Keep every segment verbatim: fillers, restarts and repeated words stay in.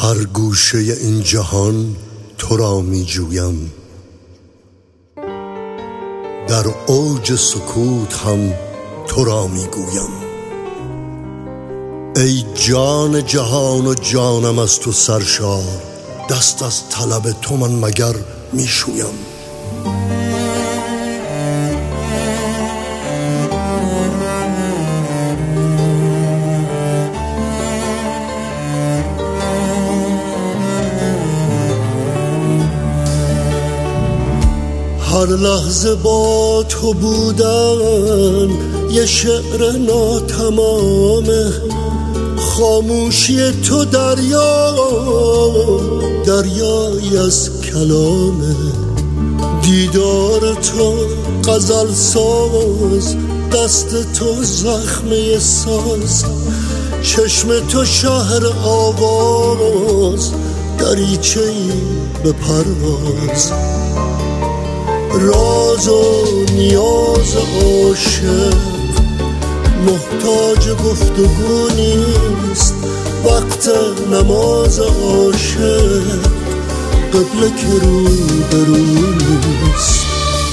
هر گوشه این جهان تو را می جویم، در اوج سکوت هم تو را می گویم. ای جان جهان و جانم از تو سرشار، دست از طلب تو من مگر می شویم. هر لحظه با تو بودن یه شعر ناتمامه، خاموشی تو دریا دریایی از کلامه. دیدار تو غزل ساز، دست تو زخمه ساز، چشم تو شهر آواز، دریچه‌ای به پرواز. راز و نیاز عاشق محتاج گفتگو نیست، وقت نماز عاشق قبله که رو به رو نیست.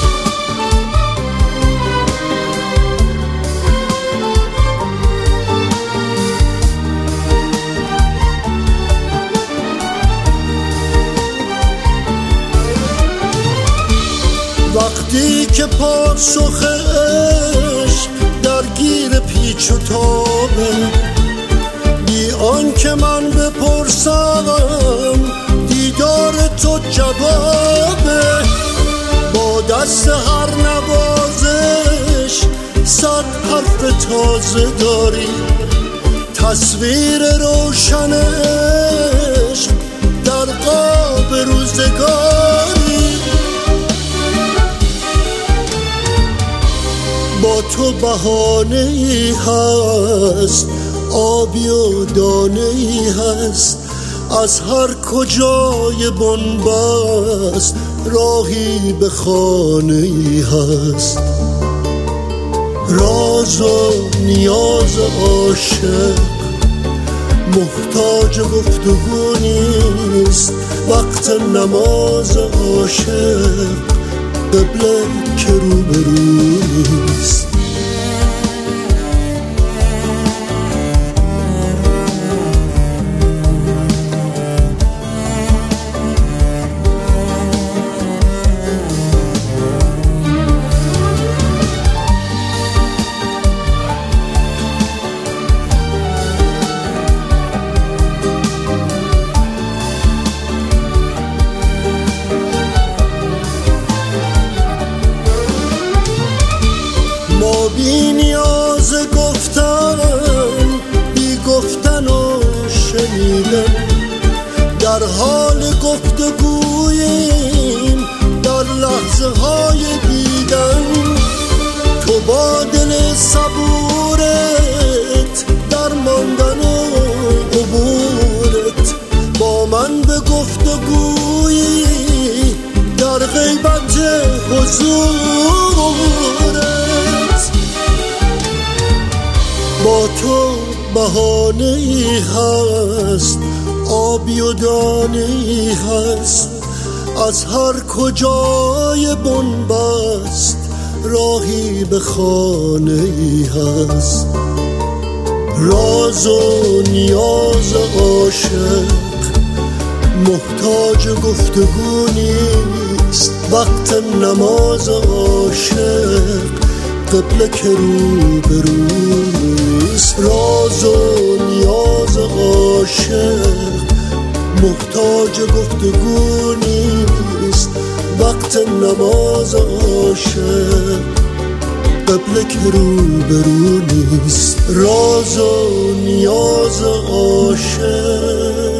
وقتی که پاسخ عشق درگیر پیچ و تابه، بی آن که من بپرسم دیدار تو جوابه. با دست هر نوازش صد حرف تازه داری، تصویر روشن عشق در قاب روزگاری. با تو بهانه ای هست، آبی و دانه ای هست، از هر کجای بنبست راهی به خانه ای هست. راز و نیاز عاشق محتاج گفتگو نیست، وقت نماز عاشق قبله که رو به رو نیست. بی نیاز گفتن، بی گفتن و شنیدن، در حال گفتگوییم در لحظه های دیدن. تو با دل صبورت در ماندن و عبورت، با من به گفتگویی در غیبت حضورت. با تو بهانه ای هست، آبی و دانه ای هست، از هر کجای بنبست راهی به خانه ای هست. راز و نیاز عاشق محتاج گفتگو نیست، وقت نماز عاشق قبله که رو به رو نیست. راز و نیاز عاشق محتاج گفتگو نیست، وقت نماز عاشق قبله که رو به رو نیست. راز و نیاز عاشق